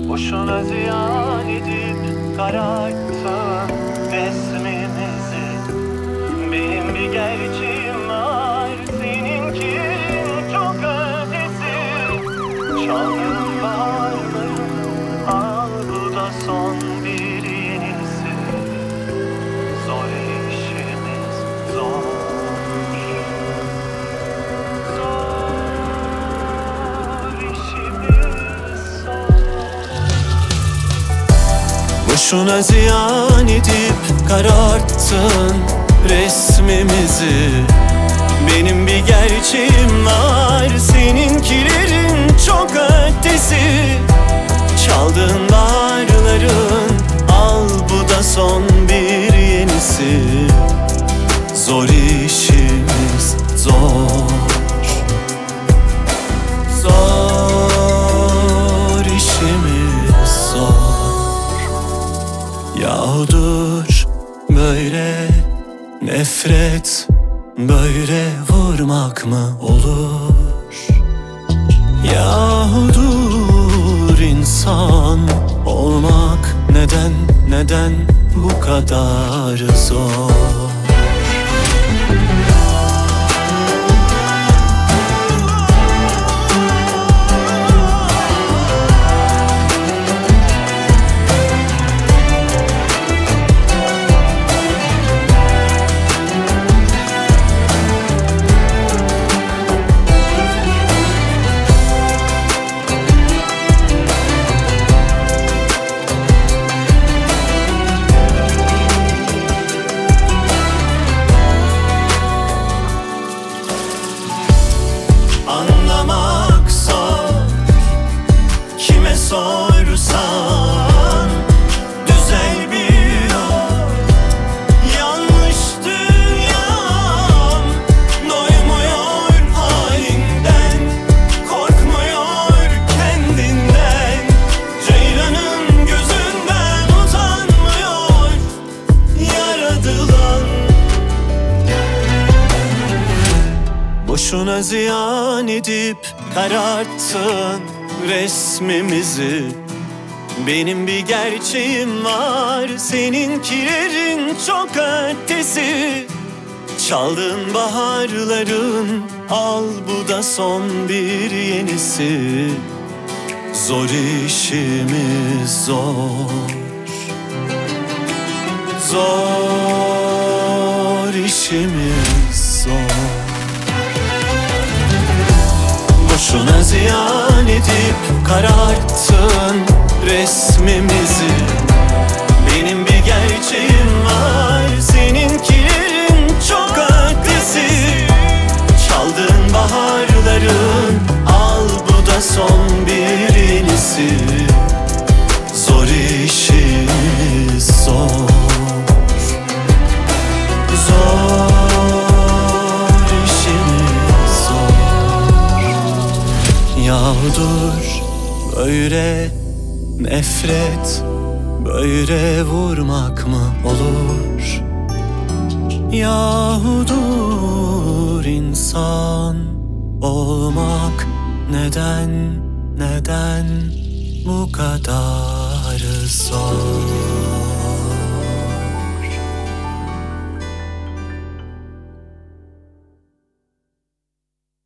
Boşuna ziyan edip kararttın resmimizi. Benim bir gerçeğim var, seninki çok ötesi. Çaldığım bağlarını al, bu da son bir yenisi. Zor işimiz zor. Boşuna ziyan edip kararttın resmimizi. Benim bir gerçeğim var, seninkilerin çok ötesi. Çaldığın bağrıların al, bu da son bir yenisi. Zor işimiz zor. Zor işimiz zor. Yahu dur, böyle nefret, böyle vurmak mı olur? Yahu dur, insan olmak neden bu kadar zor? Anlamak zor, kime sorsan düzel bir yol. Yanlış dünyam doymuyor halinden, korkmuyor kendinden. Ceylanın gözünden utanmıyor yaradılan. Boşuna ziyan edip kararttın resmimizi. Benim bir gerçeğim var, seninkilerin çok ötesi. Çaldığın baharların al, bu da son bir yenisi. Zor işimiz zor. Zor işimiz zor. Boşuna ziyan edip kararttın resmimizi. Benim bir gerçeğim var, seninkilerin çok ötesi. Çaldığın baharların al, bu da son bir yenisi. Zor işimiz zor. Yahu dur, böyle nefret, böyle vurmak mı olur? Yahu dur, insan olmak neden bu kadar zor?